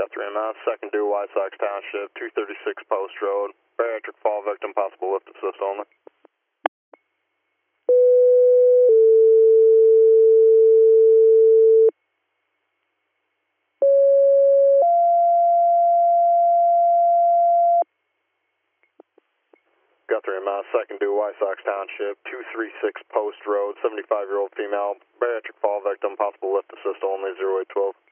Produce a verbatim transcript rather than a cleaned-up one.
Guthrie, M S, second due White Sox Township, two thirty-six Post Road, bariatric fall victim, possible lift assist only. Guthrie, M S, second due White Sox Township, two thirty-six Post Road, seventy-five-year-old female, bariatric fall victim, possible lift assist only, zero eight twelve.